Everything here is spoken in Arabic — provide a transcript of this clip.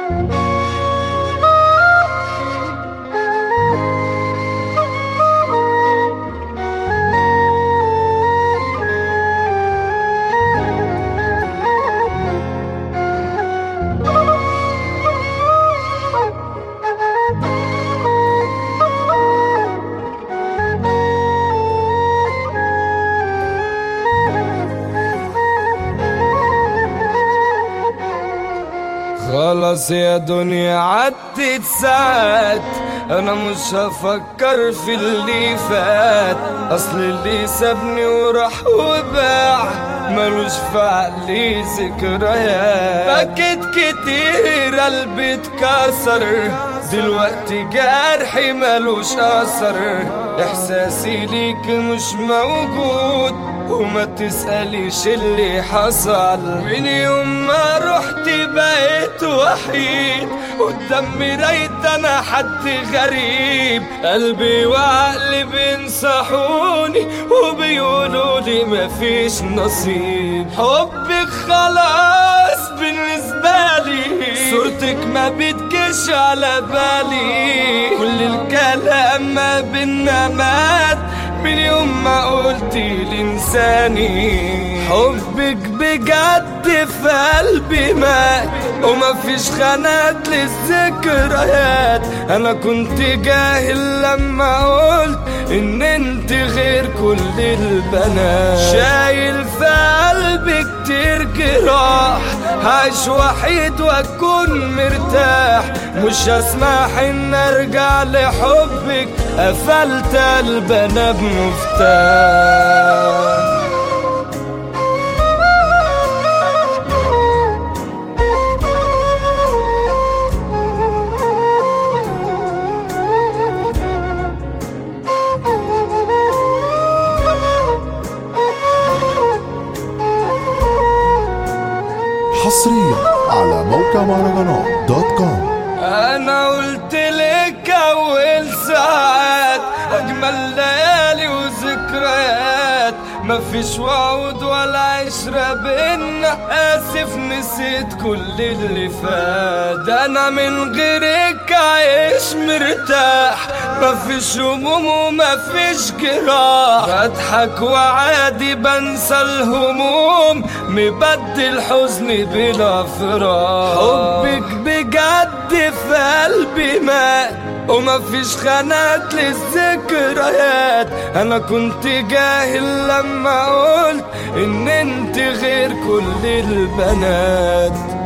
خلاص يا دنيا عدت ساعات، انا مش هفكر في اللي فات. اصل اللي سابني وراح وباع ملوش في عقلي ذكريات. بكيت كتير قلبي اتكسر، دلوقتي جرحي ملوش اثر. احساسي ليك مش موجود وما تسأليش اللي حصل. من يوم ما رحت بقيت وحيد، قدام مرايت انا حد غريب. قلبي وعقلي بينصحوني وبيقولوا لي مفيش نصيب. حبك خلاص بالنسبة لي، صورتك ما بتجيش على بالي. كل الكلام ما بينا مات من يوم ما قلتي لإنساني. حبك بجد في قلبي مات وما فيش خانات للذكريات. انا كنت جاهل لما قلت ان انت غير كل البنات. شايل في قلبي كتير جراح، عايش وحيد واكون مرتاح. مش هسمح ان ارجع لحبك، قفلت قلبنا بمفتاح. حصريا على موقع مهرجانات.com. انا قلت لك اول ساعات اجمل ليالي وذكريات. مفيش وعود ولا عشرة بينا، اسف نسيت كل اللي فات. انا من غيرك عايش مرتاح، مفيش هموم ومفيش جراح. بضحك وعادي بنسى الهموم، مبدل حزني بلا فراق. حبك بجد في قلبي مات ومفيش خانات للذكريات. انا كنت جاهل لما قلت ان انت غير كل البنات.